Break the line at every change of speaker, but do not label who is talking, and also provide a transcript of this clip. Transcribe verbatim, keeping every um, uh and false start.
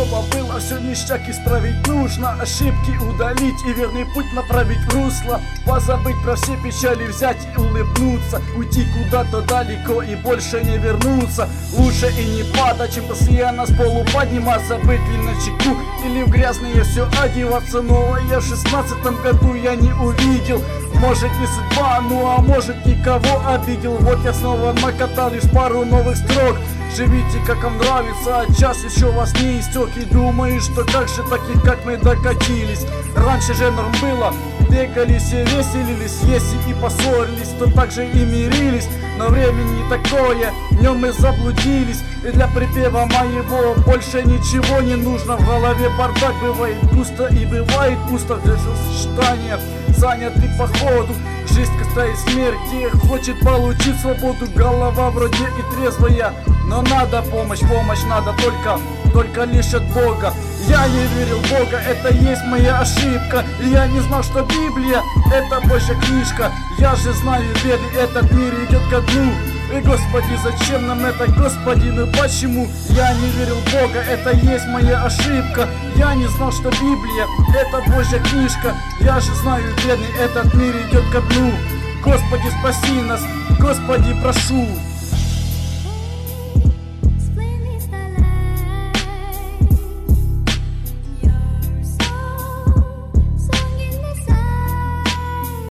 снова было все ништяк, исправить нужно, ошибки удалить и верный путь направить в русло. Позабыть про все печали, взять и улыбнуться, уйти куда-то далеко и больше не вернуться. Лучше и не падать, чем постоянно с полу подниматься, быть ли на чеку или в грязные все одеваться. Новое в шестнадцатом году я не увидел. Может не судьба, ну а может никого обидел. Вот я снова накатал лишь пару новых строк. Живите как вам нравится, а час еще вас не истек. И думаю, что как же таких как мы докатились. Раньше же норм было, бегали все, веселились. Если и поссорились, то также и мирились. Но время не такое, в нем мы заблудились. И для припева моего больше ничего не нужно. В голове бардак, бывает пусто и бывает пусто. Для сочетания заняты по ходу. Жизнь кстати смерти, хочет получить свободу. Голова вроде и трезвая, но надо помощь, помощь надо только, только лишь от Бога. Я не верил в Бога, это есть моя ошибка. И я не знал, что Библия это Божья книжка. Я же знаю, верю, этот мир идет ко дну. И Господи, зачем нам это, Господи, ну почему? Я не верил в Бога, это есть моя ошибка. Я не знал, что Библия это Божья книжка. Я же знаю, верный, этот мир идет ко дну. Господи, спаси нас, Господи, прошу.